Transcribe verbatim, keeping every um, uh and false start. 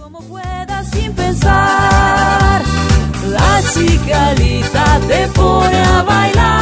Como puedas sin pensar, la chica Lita te pone a bailar.